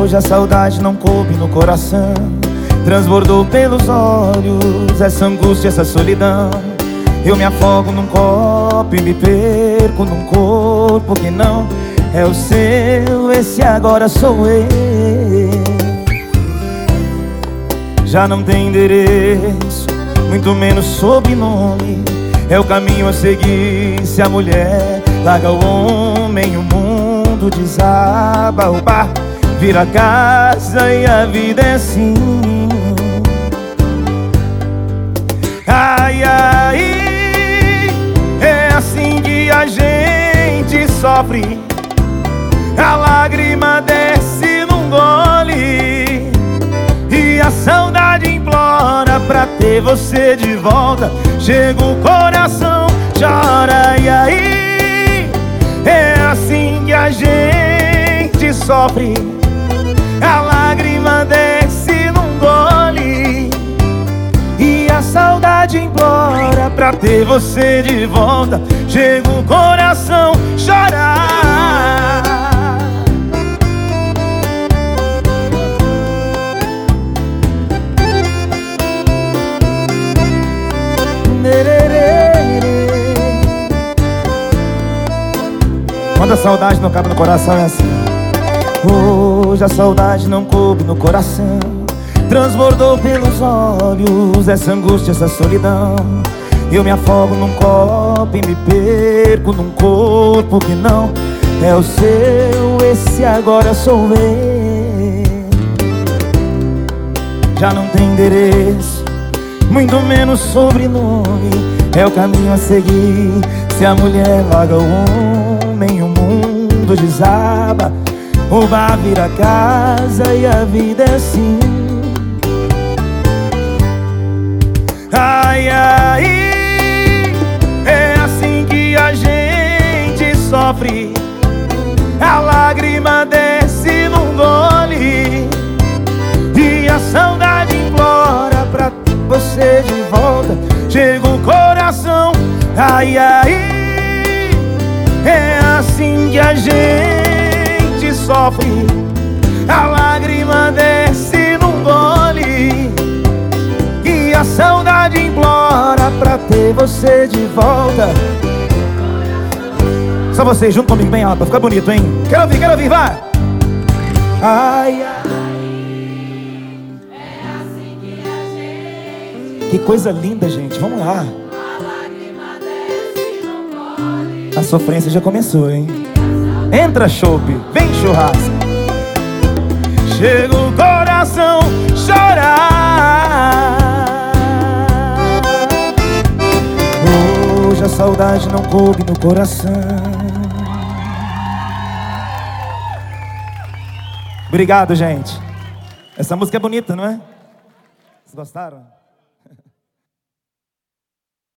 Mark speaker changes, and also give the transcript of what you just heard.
Speaker 1: Hoje a saudade não coube no coração, transbordou pelos olhos essa angústia, essa solidão. Eu me afogo num copo e me perco num corpo que não é o seu. Esse agora sou eu. Já não tem endereço, muito menos sobrenome. É o caminho a seguir. Se a mulher larga o homem, o mundo desaba. O bar vira casa e a vida é assim. Ai, ai, é assim que a gente sofre. A lágrima desce num gole e a saudade implora pra ter você de volta. Chega o coração, chora, e aí é assim que a gente sofre. A lágrima desce num gole e a saudade implora pra ter você de volta. Chega o coração, chora. Quando a saudade não cabe no coração é assim. Hoje a saudade não coube no coração, transbordou pelos olhos essa angústia, essa solidão. Eu me afogo num copo e me perco num corpo que não é o seu. Esse agora sou eu. Já não tem endereço, muito menos sobrenome. É o caminho a seguir. Se a mulher larga o homem, o mundo desaba. O bar vira casa e a vida é assim. Ai, ai, é assim que a gente sofre. A lágrima desce num gole e a saudade implora pra você de volta. Chega o coração, ai, ai, é assim que a gente sofre. A lágrima desce num gole e a saudade implora pra ter você de volta. Só vocês junto comigo bem alto pra ficar bonito, hein? Quero ouvir, vai! Ai, ai,
Speaker 2: é assim que a gente.
Speaker 1: que coisa linda, gente, vamos lá.
Speaker 2: A lágrima desce num gole.
Speaker 1: A sofrência já começou, hein? Entra, chope, vem churrasco. Chega o coração, chora. Hoje a saudade não coube no coração. Obrigado, gente. Essa música é bonita, não é? Vocês gostaram?